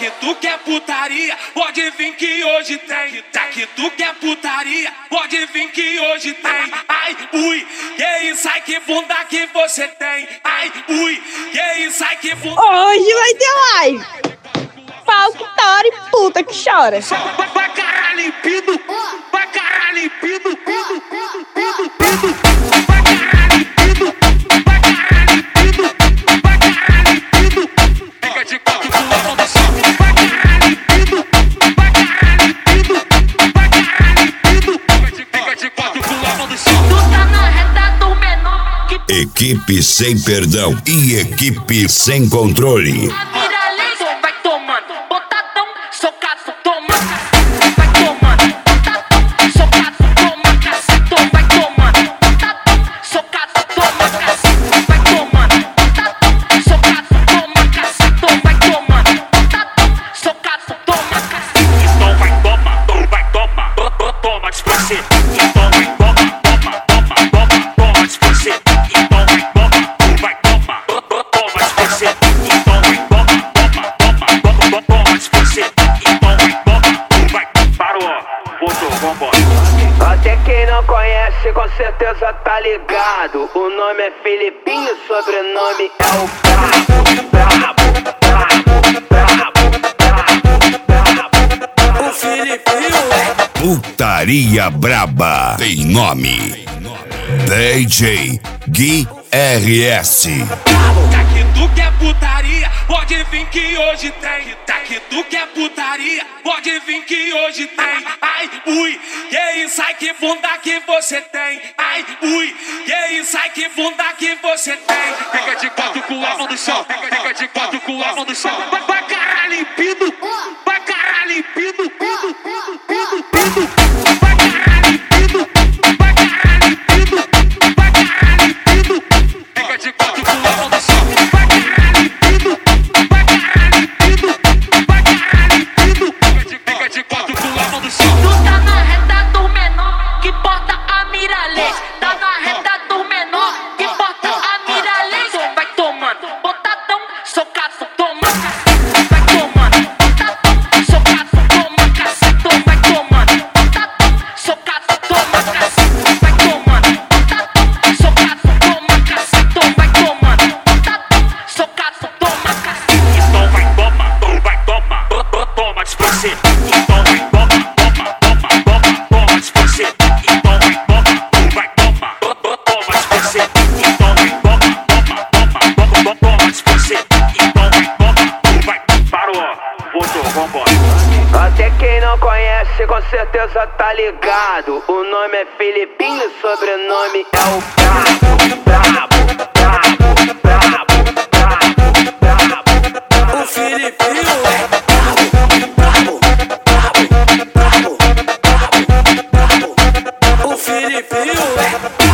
que tu quer putaria, pode vir que hoje tem. Tá que tu quer putaria, pode vir que hoje tem. Ai, ui, que isso, ai que bunda que você tem. Ai, ui, que isso, ai que bunda. Hoje vai ter live. Pau que tora e puta que chora. Vai caralho limpido, vai caralho limpido, pido, pido, pido, pido. Vai caralho limpido, vai caralho limpido, vai caralho limpido. Fica de quatro com a mão no chão. Vai caralho limpido, vai caralho limpido, vai caralho limpido. Fica de quatro com a mão no chão. Tu tá na reta do menor que Equipe sem perdão e equipe sem controle. vira lei, vai tomando, botadão, socaço, toma cacete, vai tomando, botadão, socaço, toma cacete, vai tomando, botadão, socaço, toma cacete, vai tomando, botadão, socaço, toma cacete, vai tomando, botadão, socaço, toma cacete. Então vai toma, toma despacer. Então vai toma despacer. Então vai toma despacer. Então vai toma despacer. Então vai parou, voltou, vambora. Até quem não conhece com certeza tá ligado. O nome é Filipinho, sobrenome é o Brabo, Brabo, Brabo, Brabo, Brabo, Brabo. O Filipinho é Putaria Braba tem nome: DJ Gui RS. Tá que tu quer putaria, pode vir que hoje tem. Tá que tu quer putaria, pode vir que hoje tem. Ai, ui, que isso, ai que bunda que você tem. Ai, ui, que isso, ai que bunda que você tem. Fica de quatro com a mão no chão. Fica de quatro com a mão no chão. Vai caralho limpido, vai caralho limpido, pido, pido, pido, pido. Vai caralho limpido, vai caralho limpido, vai caralho limpido. Fica de quatro com a mão no chão. Vai caralho limpido, vai caralho limpido, vai caralho limpido. Fica de quatro com a mão no chão. Tu tá na reta do menor que porta a miralês. Tá na reta do menor que porta a miralês. Vai tomando, botadão, socaço, toma cacete. Vai tomando, botadão, socaço, toma cacete. Vai tomando, botadão, socaço, toma cacete. Vai tomando, botadão, socaço, toma cacete. Vai tomando, botadão, socaço, toma cacete. Então vai toma despacer. Então vai toma despacer. Então vai toma despacer. Então vai toma despacer. Então vai parou, voltou, vambora. Até quem não conhece com certeza tá ligado. O nome é Filipinho, sobrenome é o Brabo, Brabo, Brabo, Brabo, Brabo, Brabo. O Filipinho é Brabo, Brabo, Brabo, Brabo, Brabo. O Filipinho é